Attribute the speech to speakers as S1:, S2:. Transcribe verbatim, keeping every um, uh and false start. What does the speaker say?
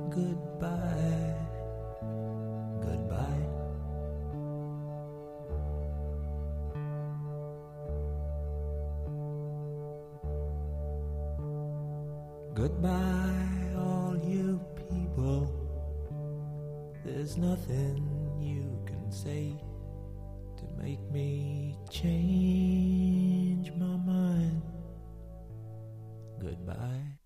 S1: goodbye, goodbye. Goodbye, all you people. There's nothing you can say to make me change my mind. Goodbye.